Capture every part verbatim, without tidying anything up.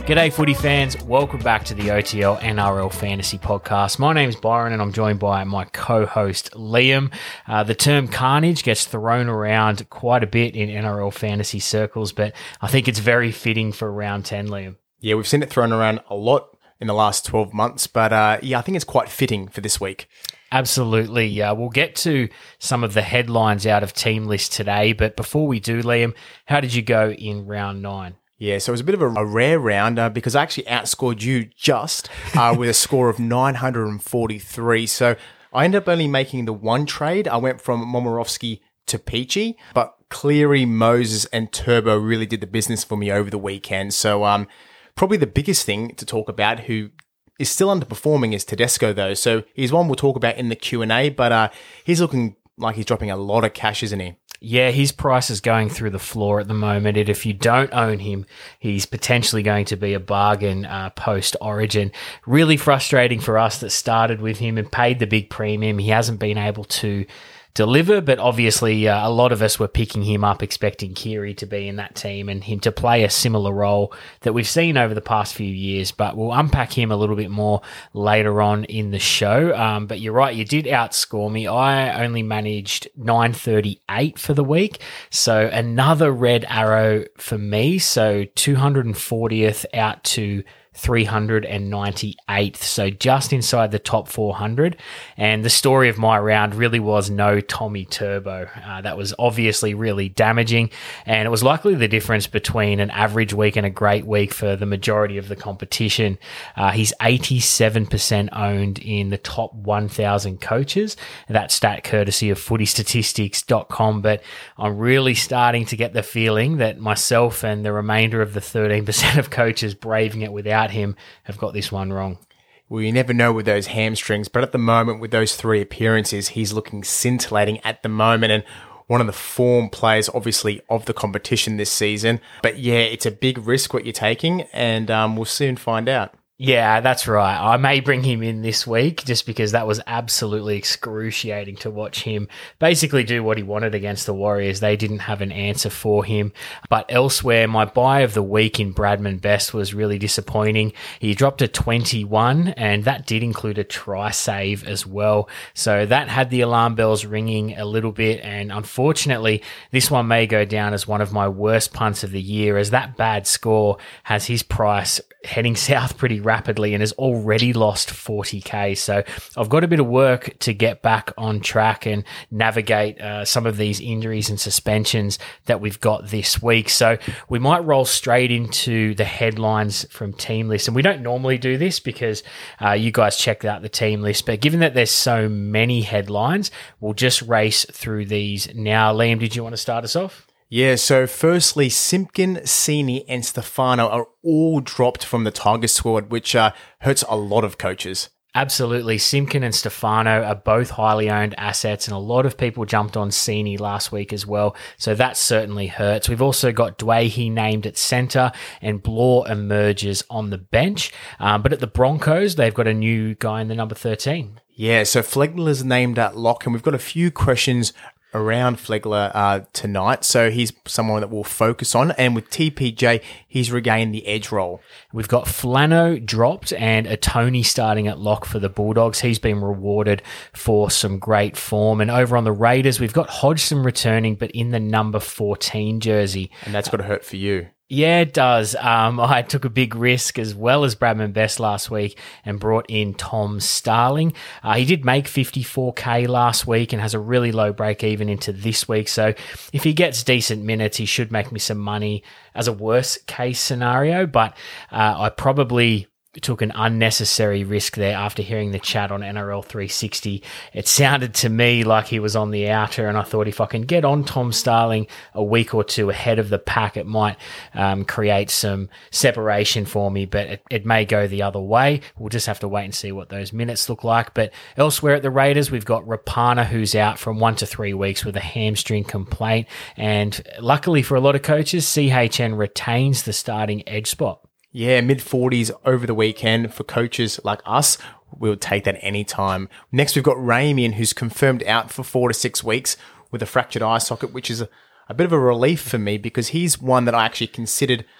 G'day footy fans, welcome back to the O T L N R L Fantasy Podcast. My name's Byron and I'm joined by my co-host Liam. Uh, the term carnage gets thrown around quite a bit in N R L fantasy circles, but I think it's very fitting for round ten, Liam. Yeah, we've seen it thrown around a lot in the last twelve months, but uh, yeah, I think it's quite fitting for this week. Absolutely. Yeah, we'll get to some of the headlines out of Team List today, but before we do, Liam, how did you go in round nine? Yeah, so it was a bit of a, a rare round uh, because I actually outscored you just uh, with a score of nine hundred forty-three. So I ended up only making the one trade. I went from Momirovski to Peachy, but Cleary, Moses, and Turbo really did the business for me over the weekend. So um, probably the biggest thing to talk about, who is still underperforming, is Tedesco, though. So he's one we'll talk about in the Q and A, but uh, he's looking like he's dropping a lot of cash, isn't he? Yeah, his price is going through the floor at the moment, and if you don't own him, he's potentially going to be a bargain uh, post-Origin. Really frustrating for us that started with him and paid the big premium. He hasn't been able to deliver, but obviously uh, a lot of us were picking him up expecting Keary to be in that team and him to play a similar role that we've seen over the past few years, but we'll unpack him a little bit more later on in the show. Um, but you're right, you did outscore me. I only managed nine thirty-eight for the week, so another red arrow for me, so two hundred fortieth out to three hundred ninety-eighth, so just inside the top four hundred. And the story of my round really was no Tommy Turbo. Uh, that was obviously really damaging, and it was likely the difference between an average week and a great week for the majority of the competition. Uh, he's eighty-seven percent owned in the top one thousand coaches. That stat courtesy of footy statistics dot com, but I'm really starting to get the feeling that myself and the remainder of the thirteen percent of coaches braving it without him have got this one wrong. Well, you never know with those hamstrings, but at the moment with those three appearances, he's looking scintillating at the moment and one of the form players, obviously, of the competition this season. But yeah, it's a big risk what you're taking, and um, we'll soon find out. Yeah, that's right. I may bring him in this week just because that was absolutely excruciating to watch him basically do what he wanted against the Warriors. They didn't have an answer for him. But elsewhere, my buy of the week in Bradman Best was really disappointing. He dropped a twenty-one, and that did include a try save as well. So that had the alarm bells ringing a little bit, and unfortunately, this one may go down as one of my worst punts of the year, as that bad score has his price heading south pretty rapidly and has already lost forty K. So I've got a bit of work to get back on track and navigate uh, some of these injuries and suspensions that we've got this week. So we might roll straight into the headlines from Team List. And we don't normally do this because uh, you guys checked out the Team List. But given that there's so many headlines, we'll just race through these now. Liam, did you want to start us off? Yeah, so firstly, Simpkin, Sini, and Stefano are all dropped from the Tiger squad, which uh, hurts a lot of coaches. Absolutely. Simpkin and Stefano are both highly owned assets, and a lot of people jumped on Sini last week as well, so that certainly hurts. We've also got Dwayhe named at centre, and Blore emerges on the bench. Um, but at the Broncos, they've got a new guy in the number thirteen. Yeah, so Flegler's named at lock, and we've got a few questions around Flegler uh, tonight, so he's someone that we'll focus on. And with T P J, he's regained the edge role. We've got Flano dropped and a Tony starting at lock for the Bulldogs. He's been rewarded for some great form. And over on the Raiders, we've got Hodgson returning, but in the number fourteen jersey. And that's got to hurt for you. Yeah, it does. Um, I took a big risk as well as Bradman Best last week and brought in Tom Starling. Uh, he did make fifty-four K last week and has a really low break even into this week. So if he gets decent minutes, he should make me some money as a worst case scenario. But uh, I probably took an unnecessary risk there after hearing the chat on N R L three sixty. It sounded to me like he was on the outer, and I thought if I can get on Tom Starling a week or two ahead of the pack, it might um, create some separation for me, but it, it may go the other way. We'll just have to wait and see what those minutes look like. But elsewhere at the Raiders, we've got Rapana, who's out from one to three weeks with a hamstring complaint, and luckily for a lot of coaches, C H N retains the starting edge spot. Yeah, mid-forties over the weekend for coaches like us. We'll take that any time. Next, we've got Ramian, who's confirmed out for four to six weeks with a fractured eye socket, which is a, a bit of a relief for me because he's one that I actually considered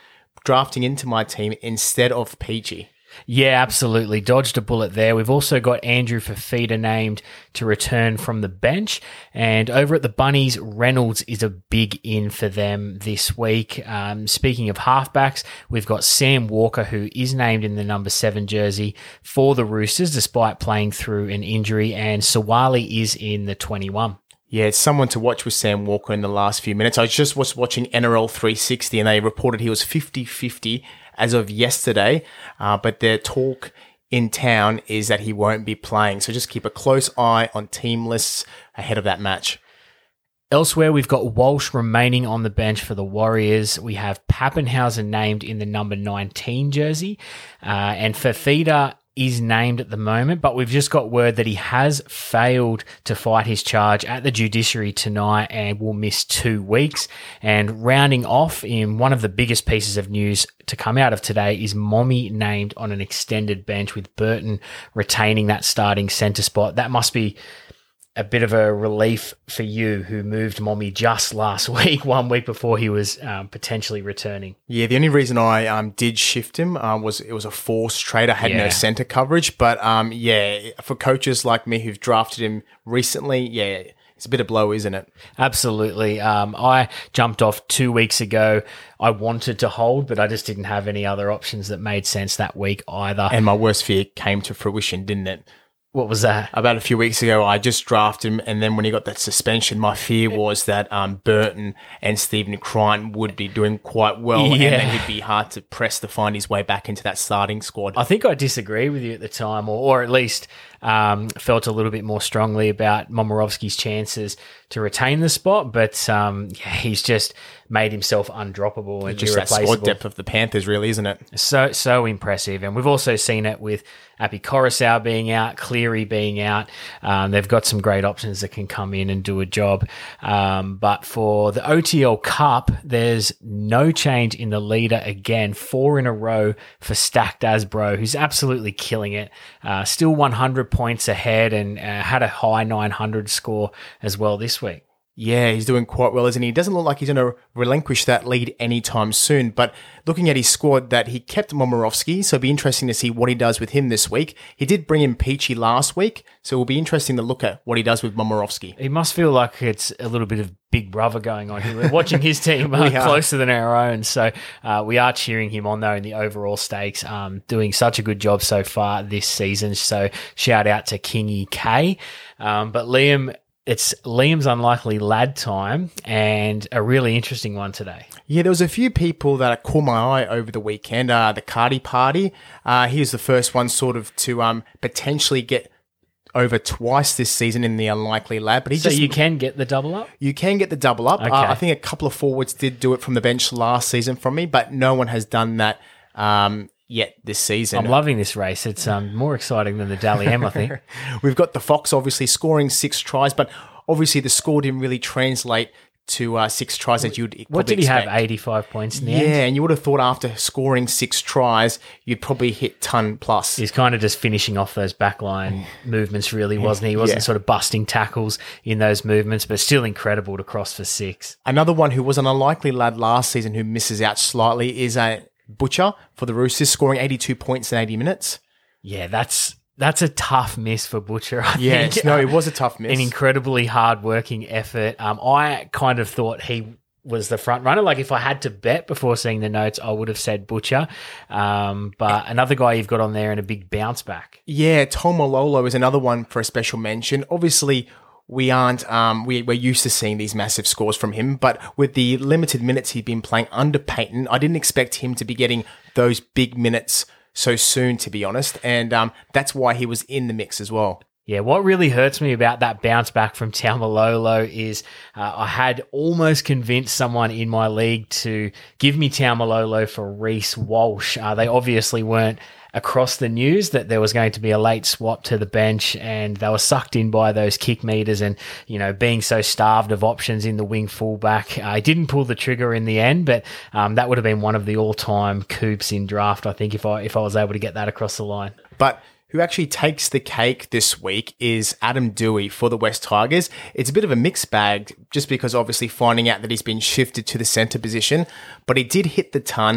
drafting into my team instead of Peachy. Yeah, absolutely. Dodged a bullet there. We've also got Andrew Fafita named to return from the bench. And over at the Bunnies, Reynolds is a big in for them this week. Um, speaking of halfbacks, we've got Sam Walker, who is named in the number seven jersey for the Roosters, despite playing through an injury. And Sawali is in the twenty-one. Yeah, it's someone to watch with Sam Walker in the last few minutes. I just was watching N R L three sixty and they reported he was fifty-fifty as of yesterday, uh, but their talk in town is that he won't be playing. So just keep a close eye on team lists ahead of that match. Elsewhere, we've got Walsh remaining on the bench for the Warriors. We have Pappenhausen named in the number nineteen jersey, uh, and Fafita is named at the moment, but we've just got word that he has failed to fight his charge at the judiciary tonight and will miss two weeks. And rounding off in one of the biggest pieces of news to come out of today is Mommy named on an extended bench with Burton retaining that starting centre spot. That must be a bit of a relief for you who moved Mommy just last week, one week before he was um, potentially returning. Yeah, the only reason I um, did shift him uh, was it was a forced trade. I had Yeah. no centre coverage. But um, yeah, for coaches like me who've drafted him recently, yeah, it's a bit of blow, isn't it? Absolutely. Um, I jumped off two weeks ago. I wanted to hold, but I just didn't have any other options that made sense that week either. And my worst fear came to fruition, didn't it? What was that? About a few weeks ago, I just drafted him, and then when he got that suspension, my fear was that um, Burton and Stephen Crichton would be doing quite well, Yeah. and that he'd be hard to press to find his way back into that starting squad. I think I disagree with you at the time, or, or at least um, felt a little bit more strongly about Momirovski's chances to retain the spot, but um, yeah, he's just made himself undroppable and Just that irreplaceable. squad depth of the Panthers, really, isn't it? So so impressive. And we've also seen it with Api Coruscant being out, Cleary being out. Um, they've got some great options that can come in and do a job. Um, but for the O T L Cup, there's no change in the leader again. Four in a row for Stacked Asbro, who's absolutely killing it. Uh, still one hundred points ahead and uh, had a high nine hundred score as well this week. Yeah, he's doing quite well, isn't he? He doesn't look like he's going to relinquish that lead anytime soon. But looking at his squad, that he kept Momirovski, so it'll be interesting to see what he does with him this week. He did bring in Peachy last week, so it'll be interesting to look at what he does with Momirovski. He must feel like it's a little bit of Big Brother going on here. We're watching his team uh, We are. closer than our own, so uh, we are cheering him on, though, in the overall stakes. Um, doing such a good job so far this season, so shout out to Kingy K. Um, but Liam... It's Liam's unlikely lad time and a really interesting one today. Yeah, there was a few people that caught my eye over the weekend. Uh, the Cardi Party, uh, he was the first one sort of to um, potentially get over twice this season in the unlikely lad. But he So just you can get the double up? You can get the double up. Okay. Uh, I think a couple of forwards did do it from the bench last season from me, but no one has done that um, yet this season. I'm loving this race. It's um, more exciting than the Dally M, I think. We've got the Fox obviously scoring six tries, but obviously the score didn't really translate to uh, six tries as you'd probably What did he expect. have, eighty-five points in the Yeah, end? and you would have thought after scoring six tries, you'd probably hit ton plus. He's kind of just finishing off those backline movements, really, wasn't he? He wasn't Yeah. sort of busting tackles in those movements, but still incredible to cross for six. Another one who was an unlikely lad last season who misses out slightly is a Butcher for the Roosters, scoring eighty-two points in eighty minutes. Yeah, that's that's a tough miss for Butcher. I Yes, think. no, it was a tough miss. An incredibly hard-working effort. Um, I kind of thought he was the front runner. Like if I had to bet before seeing the notes, I would have said Butcher. Um, but another guy you've got on there and a big bounce back. Yeah, Tom Malolo is another one for a special mention. Obviously, we aren't, um, we, we're used to seeing these massive scores from him, but with the limited minutes he'd been playing under Payton, I didn't expect him to be getting those big minutes so soon, to be honest. And um, that's why he was in the mix as well. Yeah, what really hurts me about that bounce back from Taumalolo is uh, I had almost convinced someone in my league to give me Taumalolo for Reece Walsh. Uh, they obviously weren't across the news that there was going to be a late swap to the bench, and they were sucked in by those kick meters and, you know, being so starved of options in the wing fullback. I didn't pull the trigger in the end, but um, that would have been one of the all-time coups in draft, I think, if I if I was able to get that across the line. But who actually takes the cake this week is Adam Dewey for the West Tigers. It's a bit of a mixed bag just because obviously finding out that he's been shifted to the centre position, but he did hit the ton.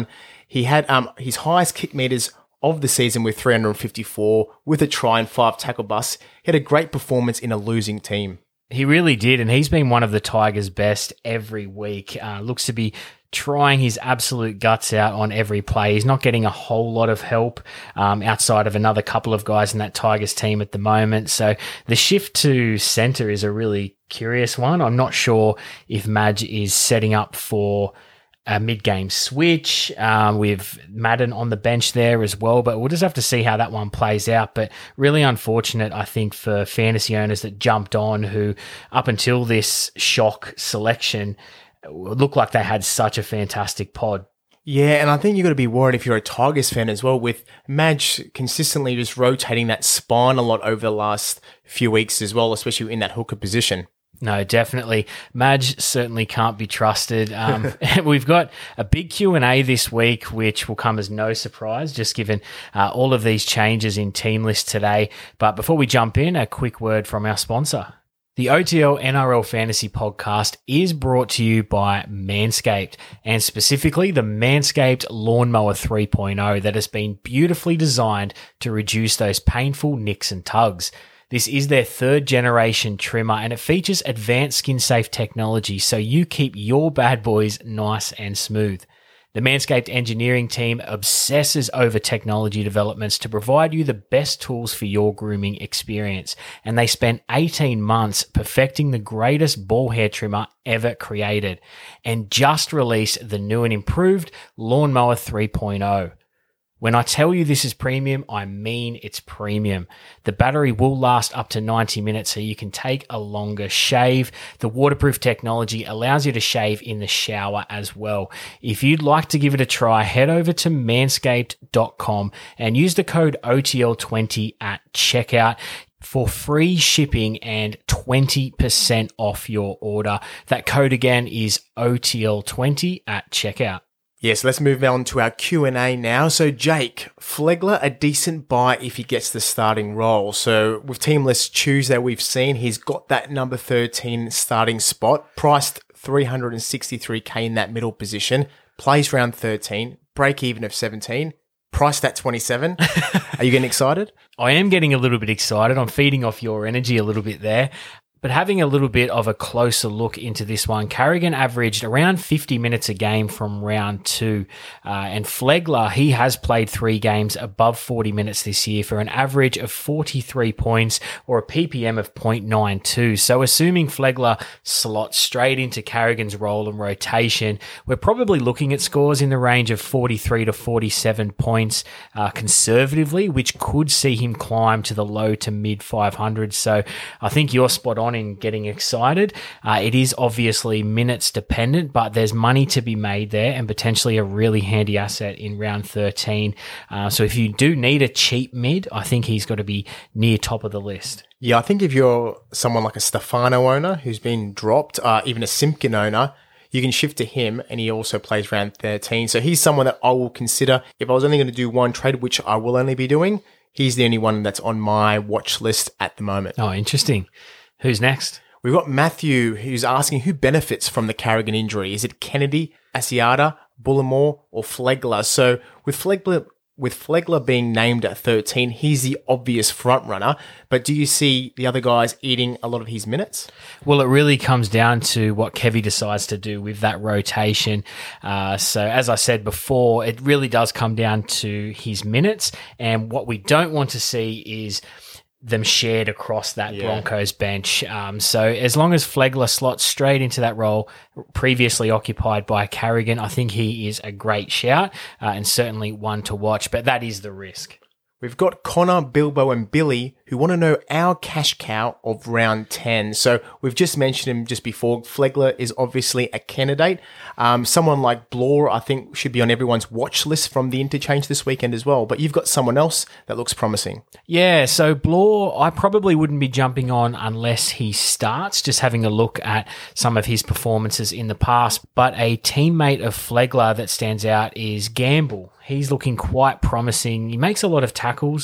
He had um his highest kick meters of the season with three hundred fifty-four, with a try and five tackle busts. He had a great performance in a losing team. He really did, and he's been one of the Tigers' best every week. Uh, looks to be trying his absolute guts out on every play. He's not getting a whole lot of help um, outside of another couple of guys in that Tigers team at the moment. So the shift to centre is a really curious one. I'm not sure if Madge is setting up for a mid-game switch um, with Madden on the bench there as well, but we'll just have to see how that one plays out. But really unfortunate, I think, for fantasy owners that jumped on, who up until this shock selection looked like they had such a fantastic pod. Yeah, and I think you've got to be worried if you're a Tigers fan as well, with Madge consistently just rotating that spine a lot over the last few weeks as well, especially in that hooker position. No, definitely. Madge certainly can't be trusted. Um, we've got a big Q and A this week, which will come as no surprise, just given uh, all of these changes in team list today. But before we jump in, a quick word from our sponsor. The O T L N R L Fantasy Podcast is brought to you by Manscaped, and specifically the Manscaped Lawnmower three point oh that has been beautifully designed to reduce those painful nicks and tugs. This is their third generation trimmer, and it features advanced skin safe technology so you keep your bad boys nice and smooth. The Manscaped engineering team obsesses over technology developments to provide you the best tools for your grooming experience, and they spent eighteen months perfecting the greatest ball hair trimmer ever created, and just released the new and improved Lawnmower three point oh. When I tell you this is premium, I mean it's premium. The battery will last up to ninety minutes, so you can take a longer shave. The waterproof technology allows you to shave in the shower as well. If you'd like to give it a try, head over to manscaped dot com and use the code O T L twenty at checkout for free shipping and twenty percent off your order. That code again is O T L twenty at checkout. Yes, let's move on to our Q and A now. So, Jake, Flegler, a decent buy if he gets the starting role. So, with Team List Tuesday, we've seen he's got that number thirteen starting spot, priced three hundred sixty-three K in that middle position, plays round thirteen, break even of seventeen, priced at twenty-seven. Are you getting excited? I am getting a little bit excited. I'm feeding off your energy a little bit there. But having a little bit of a closer look into this one, Carrigan averaged around fifty minutes a game from round two. Uh, and Flegler, he has played three games above forty minutes this year for an average of forty-three points or a P P M of point nine two. So assuming Flegler slots straight into Carrigan's role and rotation, we're probably looking at scores in the range of forty-three to forty-seven points uh, conservatively, which could see him climb to the low to mid five hundreds. So I think you're spot on in getting excited. Uh, it is obviously minutes dependent, but there's money to be made there and potentially a really handy asset in round thirteen. Uh, so if you do need a cheap mid, I think he's got to be near top of the list. Yeah, I think if you're someone like a Stefano owner who's been dropped, uh, even a Simpkin owner, you can shift to him, and he also plays round thirteen. So he's someone that I will consider if I was only going to do one trade, which I will only be doing. He's the only one that's on my watch list at the moment. Oh, interesting. Who's next? We've got Matthew, who's asking who benefits from the Carrigan injury. Is it Kennedy, Asiata, Bullimore, or Flegler? So with Flegler, with Flegler being named at thirteen, he's the obvious front runner. But do you see the other guys eating a lot of his minutes? Well, it really comes down to what Kevy decides to do with that rotation. Uh, so as I said before, it really does come down to his minutes. And what we don't want to see is them shared across that yeah. Broncos bench. Um, so as long as Flegler slots straight into that role previously occupied by Carrigan, I think he is a great shout uh, and certainly one to watch, but that is the risk. We've got Connor, Bilbo, and Billy who want to know our cash cow of round ten. So we've just mentioned him just before. Flegler is obviously a candidate. Um, someone like Blore, I think, should be on everyone's watch list from the interchange this weekend as well. But you've got someone else that looks promising. Yeah, so Blore, I probably wouldn't be jumping on unless he starts, just having a look at some of his performances in the past. But a teammate of Flegler that stands out is Gamble. He's looking quite promising. He makes a lot of tackles,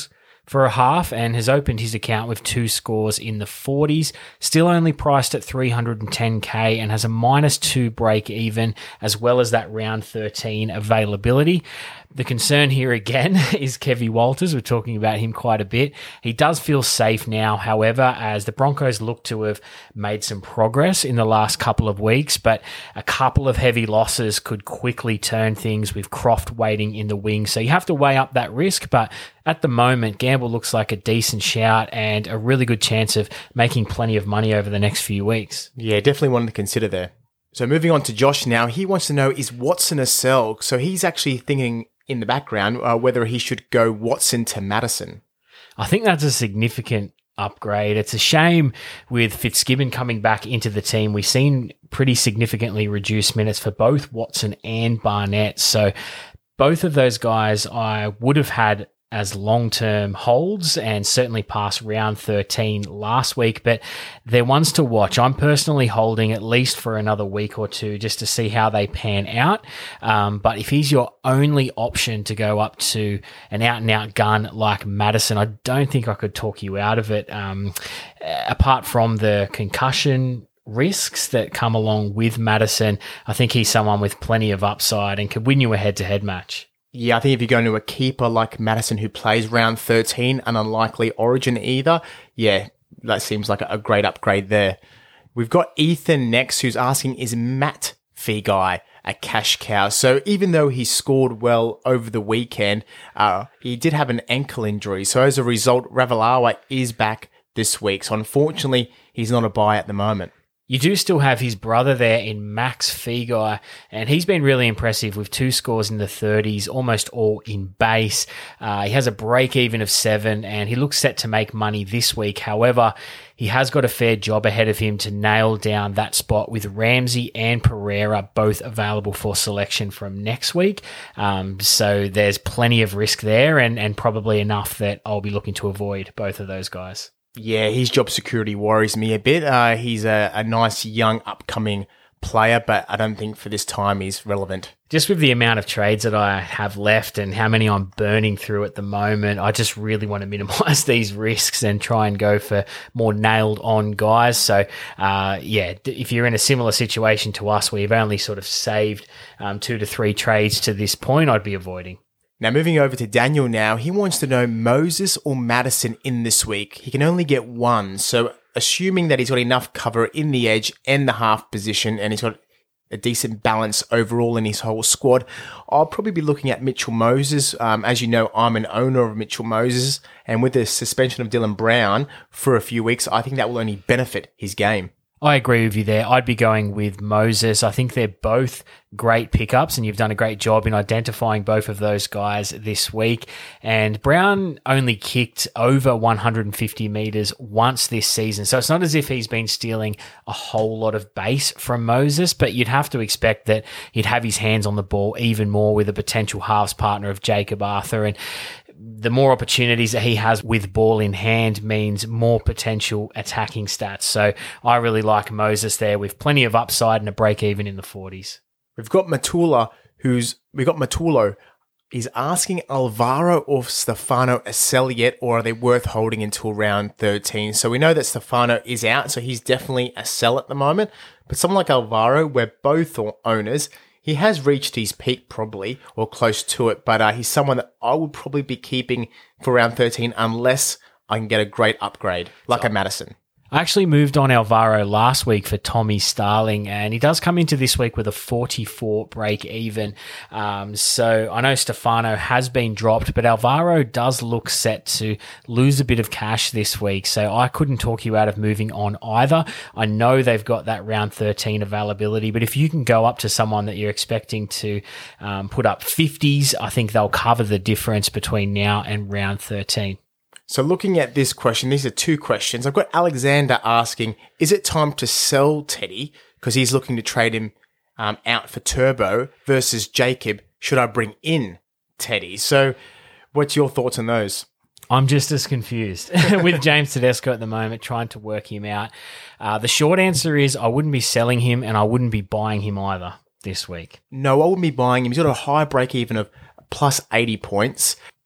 for a half and has opened his account with two scores in the forties, still only priced at three hundred ten K and has a minus two break even as well as that round thirteen availability. The concern here again is Kevy Walters. We're talking about him quite a bit. He does feel safe now, however, as the Broncos look to have made some progress in the last couple of weeks, but a couple of heavy losses could quickly turn things with Croft waiting in the wings. So you have to weigh up that risk, but at the moment, Gamble looks like a decent shout and a really good chance of making plenty of money over the next few weeks. Yeah, definitely one to consider there. So moving on to Josh now, he wants to know, is Watson a sell? So he's actually thinking in the background uh, whether he should go Watson to Madison. I think that's a significant upgrade. It's a shame with Fitzgibbon coming back into the team. We've seen pretty significantly reduced minutes for both Watson and Barnett. So both of those guys I would have had as long-term holds and certainly past round thirteen last week, but they're ones to watch. I'm personally holding at least for another week or two just to see how they pan out. Um, but if he's your only option to go up to an out-and-out gun like Madison, I don't think I could talk you out of it. Um, apart from the concussion risks that come along with Madison, I think he's someone with plenty of upside and could win you a head-to-head match. Yeah, I think if you're going to a keeper like Madison who plays round thirteen, an unlikely origin either, yeah, that seems like a great upgrade there. We've got Ethan next who's asking, is Matt Feagai a cash cow? So even though he scored well over the weekend, uh, he did have an ankle injury. So as a result, Ravalawa is back this week. So unfortunately, he's not a buy at the moment. You do still have his brother there in Max Feagai, and he's been really impressive with two scores in the thirties, almost all in base. Uh, he has a break-even of seven, and he looks set to make money this week. However, he has got a fair job ahead of him to nail down that spot with Ramsey and Pereira both available for selection from next week. Um, so there's plenty of risk there, and, and probably enough that I'll be looking to avoid both of those guys. Yeah, his job security worries me a bit. Uh, he's a, a nice young upcoming player, but I don't think for this time he's relevant. Just with the amount of trades that I have left and how many I'm burning through at the moment, I just really want to minimize these risks and try and go for more nailed on guys. So, uh, yeah, if you're in a similar situation to us where you've only sort of saved um, two to three trades to this point, I'd be avoiding. Now, moving over to Daniel now, he wants to know Moses or Madison in this week. He can only get one. So assuming that he's got enough cover in the edge and the half position and he's got a decent balance overall in his whole squad, I'll probably be looking at Mitchell Moses. Um, as you know, I'm an owner of Mitchell Moses, and with the suspension of Dylan Brown for a few weeks, I think that will only benefit his game. I agree with you there. I'd be going with Moses. I think they're both great pickups, and you've done a great job in identifying both of those guys this week. And Brown only kicked over one hundred fifty metres once this season, so it's not as if he's been stealing a whole lot of base from Moses, but you'd have to expect that he'd have his hands on the ball even more with a potential halves partner of Jacob Arthur. And the more opportunities that he has with ball in hand means more potential attacking stats. So I really like Moses there with plenty of upside and a break even in the forties. We've got Matula, who's we've got Matulo. He's asking Alvaro or Stefano a sell yet, or are they worth holding until round thirteen? So we know that Stefano is out, so he's definitely a sell at the moment. But someone like Alvaro, we're both owners. He has reached his peak probably, or close to it, but uh, he's someone that I would probably be keeping for round thirteen unless I can get a great upgrade, like so, a Madison. I actually moved on Alvaro last week for Tommy Starling, and he does come into this week with a forty-four break even. Um, so I know Stefano has been dropped, but Alvaro does look set to lose a bit of cash this week. So I couldn't talk you out of moving on either. I know they've got that round thirteen availability, but if you can go up to someone that you're expecting to um, put up fifties, I think they'll cover the difference between now and round thirteen. So looking at this question, these are two questions. I've got Alexander asking, is it time to sell Teddy because he's looking to trade him um, out for Turbo versus Jacob? Should I bring in Teddy? So what's your thoughts on those? I'm just as confused with James Tedesco at the moment, trying to work him out. Uh, the short answer is I wouldn't be selling him and I wouldn't be buying him either this week. No, I wouldn't be buying him. He's got a high break even of plus eighty points.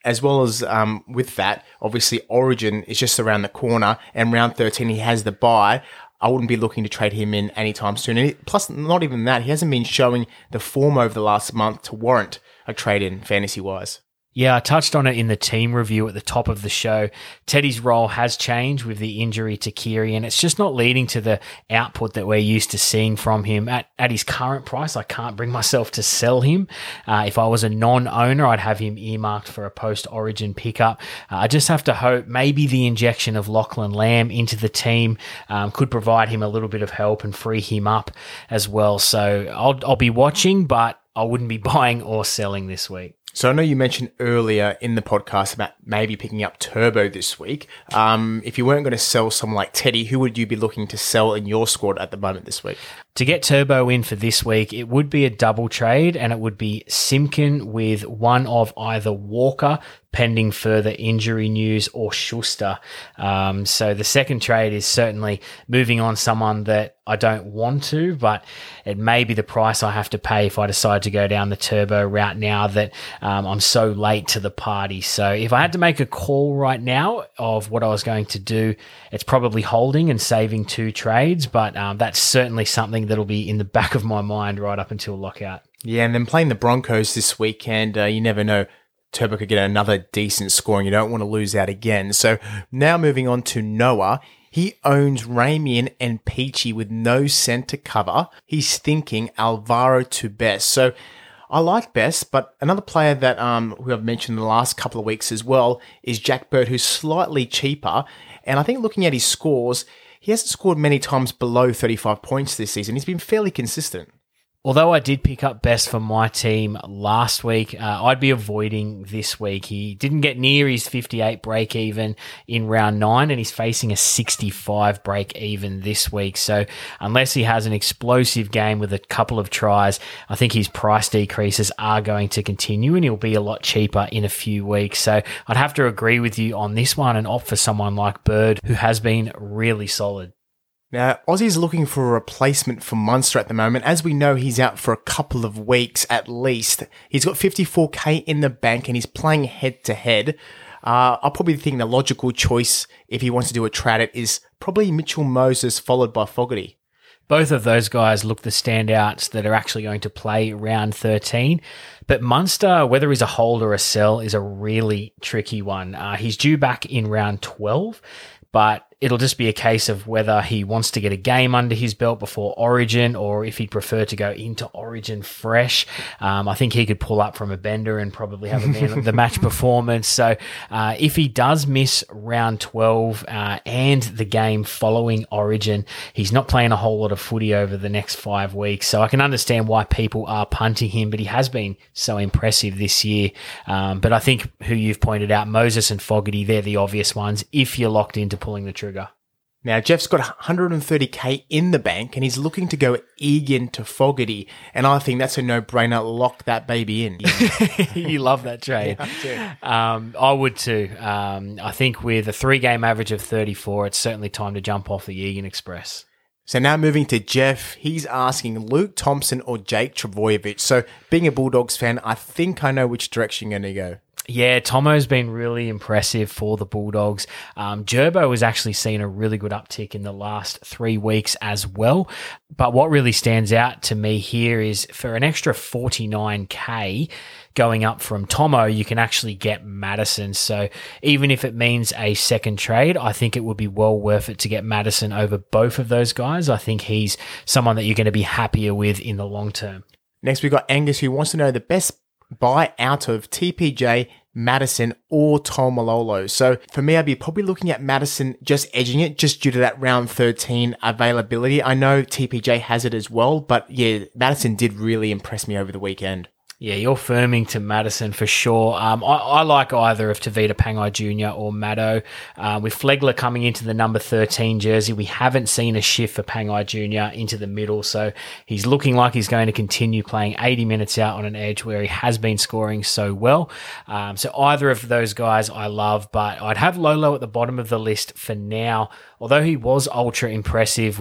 as well as um, with that, obviously Origin is just around the corner, and round thirteen he has the bye. I wouldn't be looking to trade him in anytime soon. And it, plus, not even that, he hasn't been showing the form over the last month to warrant a trade in fantasy-wise. Yeah, I touched on it in the team review at the top of the show. Teddy's role has changed with the injury to Kiri, and it's just not leading to the output that we're used to seeing from him. At, at his current price, I can't bring myself to sell him. Uh, if I was a non-owner, I'd have him earmarked for a post-Origin pickup. Uh, I just have to hope maybe the injection of Lachlan Lamb into the team um, could provide him a little bit of help and free him up as well. So I'll, I'll be watching, but I wouldn't be buying or selling this week. So I know you mentioned earlier in the podcast about maybe picking up Turbo this week. Um, if you weren't going to sell someone like Teddy, who would you be looking to sell in your squad at the moment this week? To get Turbo in for this week, it would be a double trade, and it would be Simpkin with one of either Walker, pending further injury news, or Schuster. Um, so the second trade is certainly moving on someone that I don't want to, but it may be the price I have to pay if I decide to go down the Turbo route now that um, I'm so late to the party. So if I had to make a call right now of what I was going to do, it's probably holding and saving two trades, but um, that's certainly something that'll be in the back of my mind right up until lockout. Yeah, and then playing the Broncos this weekend, uh, you never know. Turbo could get another decent score and you don't want to lose out again. So now moving on to Noah. He owns Ramian and Peachy with no centre cover. He's thinking Alvaro to Best. So I like Best, but another player that um who I've mentioned in the last couple of weeks as well is Jack Bird, who's slightly cheaper. And I think looking at his scores, he hasn't scored many times below thirty-five points this season. He's been fairly consistent. Although I did pick up Best for my team last week, uh, I'd be avoiding this week. He didn't get near his fifty-eight break even in round nine, and he's facing a sixty-five break even this week. So unless he has an explosive game with a couple of tries, I think his price decreases are going to continue, and he'll be a lot cheaper in a few weeks. So I'd have to agree with you on this one and opt for someone like Bird, who has been really solid. Now, Aussie's looking for a replacement for Munster at the moment. As we know, he's out for a couple of weeks at least. He's got fifty-four K in the bank and he's playing head-to-head. Uh, I'll probably think the logical choice, if he wants to do a trade, is probably Mitchell Moses followed by Fogarty. Both of those guys look the standouts that are actually going to play round thirteen. But Munster, whether he's a hold or a sell, is a really tricky one. Uh, he's due back in round twelve, but it'll just be a case of whether he wants to get a game under his belt before Origin or if he'd prefer to go into Origin fresh. Um, I think he could pull up from a bender and probably have a man of the match performance. So uh, if he does miss round twelve uh, and the game following Origin, he's not playing a whole lot of footy over the next five weeks. So I can understand why people are punting him, but he has been so impressive this year. Um, but I think who you've pointed out, Moses and Fogarty, they're the obvious ones if you're locked into pulling the trigger. Now, Jeff's got one hundred thirty K in the bank and he's looking to go Egan to Fogarty. And I think that's a no-brainer. Lock that baby in. You love that trade. Yeah, I do. Um, I would too. Um, I think with a three-game average of thirty-four, it's certainly time to jump off the Egan Express. So now moving to Jeff, he's asking Luke Thompson or Jake Trbojevic. So being a Bulldogs fan, I think I know which direction you're going to go. Yeah, Tomo's been really impressive for the Bulldogs. Um, Gerbo has actually seen a really good uptick in the last three weeks as well. But what really stands out to me here is for an extra forty-nine K going up from Tomo, you can actually get Madison. So even if it means a second trade, I think it would be well worth it to get Madison over both of those guys. I think he's someone that you're going to be happier with in the long term. Next, we've got Angus, who wants to know the best buy out of T P J, Madison, or Taumalolo. So for me, I'd be probably looking at Madison just edging it just due to that round thirteen availability. I know T P J has it as well, but yeah, Madison did really impress me over the weekend. Yeah, you're firming to Madison for sure. Um, I, I like either of Tavita Pangai Junior or Maddo. Uh, with Flegler coming into the number thirteen jersey, we haven't seen a shift for Pangai Junior into the middle, so he's looking like he's going to continue playing eighty minutes out on an edge where he has been scoring so well. Um, so either of those guys I love, but I'd have Lolo at the bottom of the list for now. Although he was ultra impressive with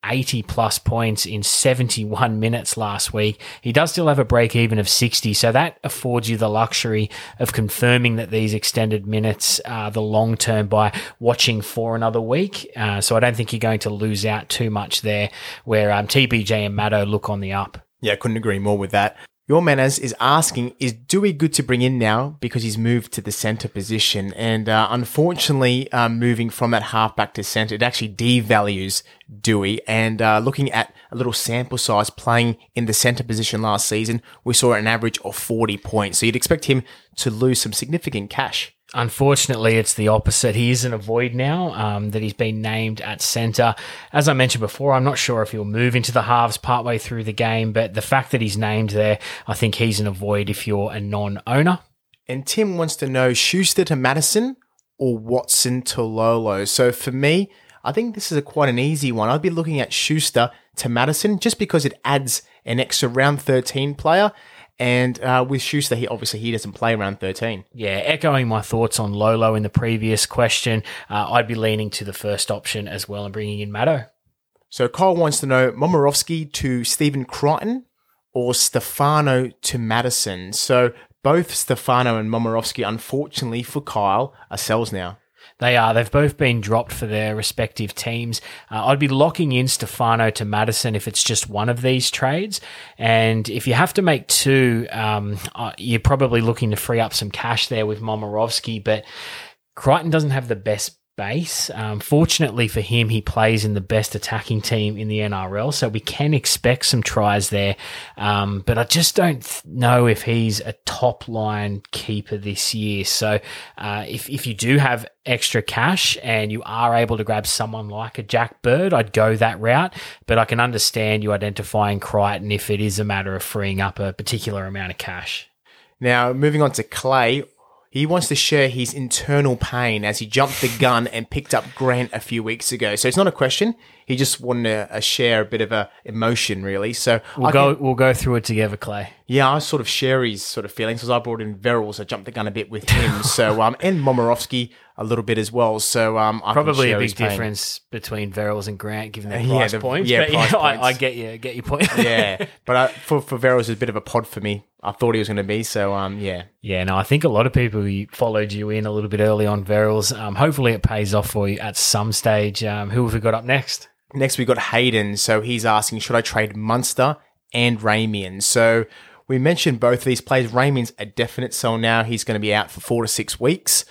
eighty plus points in seventy-one minutes last week. He does still have a break even of sixty, so that affords you the luxury of confirming that these extended minutes are the long term by watching for another week. Uh, so I don't think you're going to lose out too much there, where um, T B J and Maddo look on the up. Yeah, I couldn't agree more with that. Your Manners is asking, is Dewey good to bring in now because he's moved to the centre position? And uh, unfortunately, uh, moving from that halfback to centre, it actually devalues Dewey. And uh, looking at a little sample size playing in the centre position last season, we saw an average of forty points. So you'd expect him to lose some significant cash. Unfortunately, it's the opposite. He is in a void now um, that he's been named at centre. As I mentioned before, I'm not sure if he'll move into the halves partway through the game, but the fact that he's named there, I think he's in a void if you're a non-owner. And Tim wants to know Schuster to Madison or Watson to Lolo. So for me, I think this is a quite an easy one. I'd be looking at Schuster to Madison just because it adds an extra round thirteen player. And uh, with Schuster, he obviously he doesn't play around thirteen. Yeah, echoing my thoughts on Lolo in the previous question, uh, I'd be leaning to the first option as well and bringing in Maddo. So Kyle wants to know Momirovski to Stephen Crichton or Stefano to Madison. So both Stefano and Momirovski, unfortunately for Kyle, are sells now. They are. They've both been dropped for their respective teams. Uh, I'd be locking in Stefano to Madison if it's just one of these trades. And if you have to make two, um, uh, you're probably looking to free up some cash there with Momirovski. But Crichton doesn't have the best base. Um, fortunately for him, he plays in the best attacking team in the N R L, so we can expect some tries there. Um, but I just don't th- know if he's a top line keeper this year. So uh, if if you do have extra cash and you are able to grab someone like a Jack Bird, I'd go that route. But I can understand you identifying Crichton if it is a matter of freeing up a particular amount of cash. Now, moving on to Clay. He wants to share his internal pain as he jumped the gun and picked up Grant a few weeks ago. So it's not a question. He just wanted to uh, share a bit of a emotion, really. So we'll I go. can, we'll go through it together, Clay. Yeah, I sort of share his sort of feelings because I brought in Verrills. I jumped the gun a bit with him. so um, and Momirovski a little bit as well. So um, I probably can a big his pain. difference between Verrills and Grant, given their Uh, price yeah, the- points. yeah, but price yeah, I, points. I get you. Get your point. Yeah, but uh, for for Verrills, it's a bit of a pod for me. I thought he was going to be. So um, yeah. Yeah, no, I think a lot of people followed you in a little bit early on Verrills. Um, hopefully it pays off for you at some stage. Um, who have we got up next? Next, we got Hayden. So he's asking, should I trade Munster and Ramian? So we mentioned both of these players. Ramian's a definite sell now. He's going to be out for four to six weeks.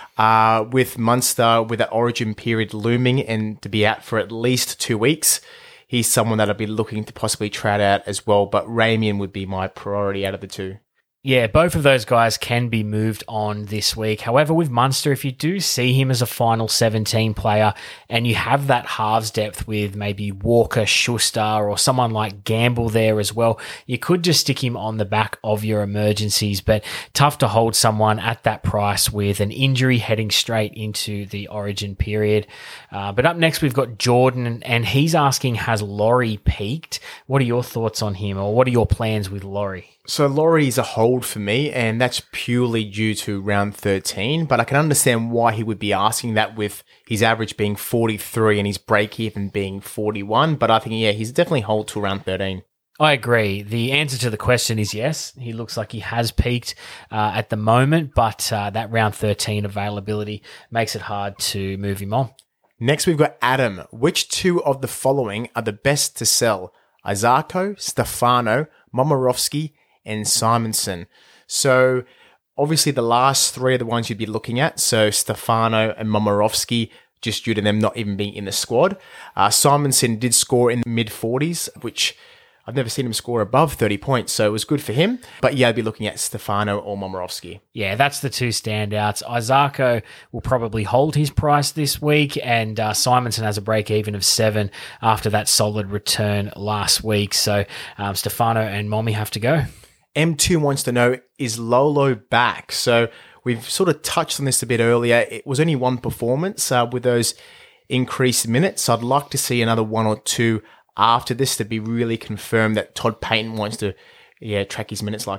Uh, with Munster, with that origin period looming and to be out for at least two weeks, he's someone that I'd be looking to possibly trade out as well. But Ramian would be my priority out of the two. Yeah, both of those guys can be moved on this week. However, with Munster, if you do see him as a final seventeen player and you have that halves depth with maybe Walker, Schuster, or someone like Gamble there as well, you could just stick him on the back of your emergencies, but tough to hold someone at that price with an injury heading straight into the origin period. Uh, but up next, we've got Jordan, and he's asking, has Laurie peaked? What are your thoughts on him, or what are your plans with Laurie? So Laurie is a hold for me, and that's purely due to round thirteen, but I can understand why he would be asking that with his average being forty-three and his break-even being forty-one, but I think, yeah, he's definitely hold to round thirteen. I agree. The answer to the question is yes. He looks like he has peaked uh, at the moment, but uh, that round thirteen availability makes it hard to move him on. Next, we've got Adam. Which two of the following are the best to sell? Isako, Stefano, Momirovski, and Simonson. So obviously the last three are the ones you'd be looking at. So Stefano and Momirovski, just due to them not even being in the squad. Uh, Simonson did score in the mid forties, which I've never seen him score above thirty points, so it was good for him. But yeah, I'd be looking at Stefano or Momirovski. Yeah, that's the two standouts. Isako will probably hold his price this week, and uh, Simonson has a break-even of seven after that solid return last week. So um, Stefano and Mommy have to go. M two wants to know, is Lolo back? So we've sort of touched on this a bit earlier. It was only one performance uh, with those increased minutes. I'd like to see another one or two after this to be really confirmed that Todd Payton wants to yeah, track his minutes like that.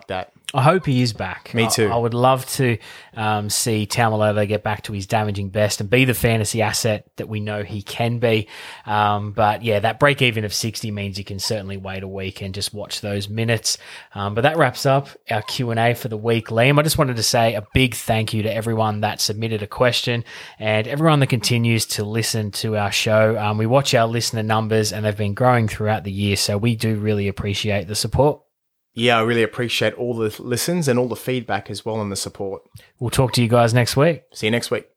I hope he is back. Me too. I, I would love to um, see Taumalolo get back to his damaging best and be the fantasy asset that we know he can be. Um, but yeah, that break even of sixty means you can certainly wait a week and just watch those minutes. Um, but that wraps up our Q and A for the week. Liam, I just wanted to say a big thank you to everyone that submitted a question and everyone that continues to listen to our show. Um, we watch our listener numbers and they've been growing throughout the year, so we do really appreciate the support. Yeah, I really appreciate all the listens and all the feedback as well and the support. We'll talk to you guys next week. See you next week.